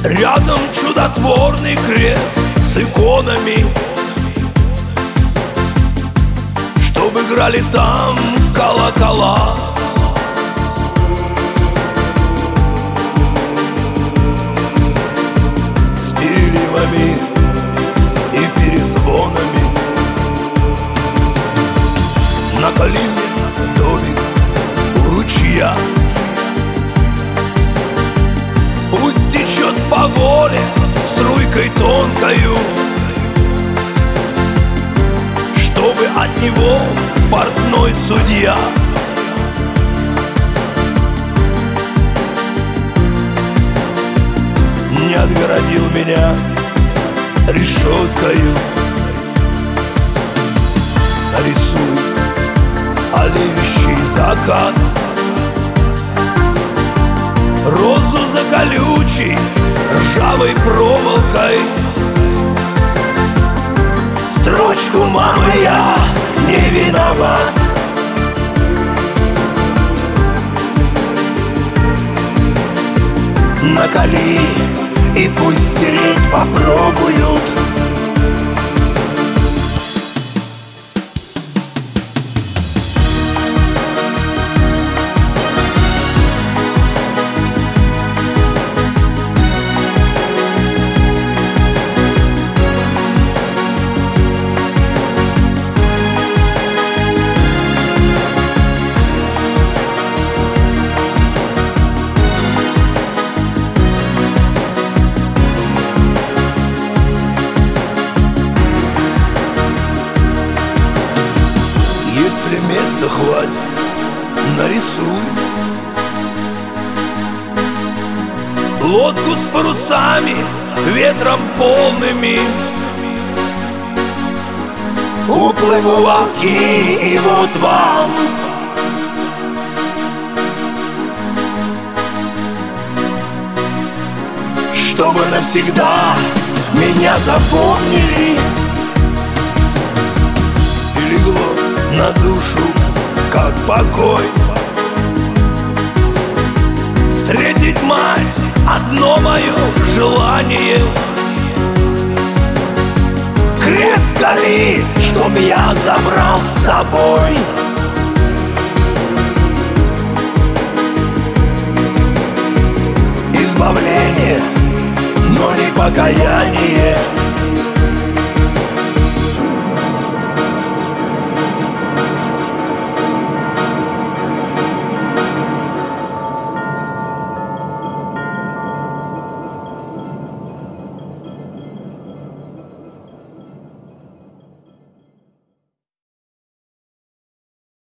Рядом чудотворный крест с иконами, чтобы играли там колокола. С переливами и перезвонами. На колине домик у ручья, пусть течет по воле струйкой тонкою, чтобы от него портной судья не отгородил меня решеткою. Нарисуй олеющий закат, розу за колючей ржавой проволокой, строчку «Мама, я не виноват». Накали и пусть стереть попробуют. Если места хватит, нарисуй лодку с парусами, ветром полными. Уплыву в оки, и вот вам чтобы навсегда меня запомнили. И легло на душу, как покой, встретить мать — одно мое желание. Крест голи, чтоб я забрал с собой.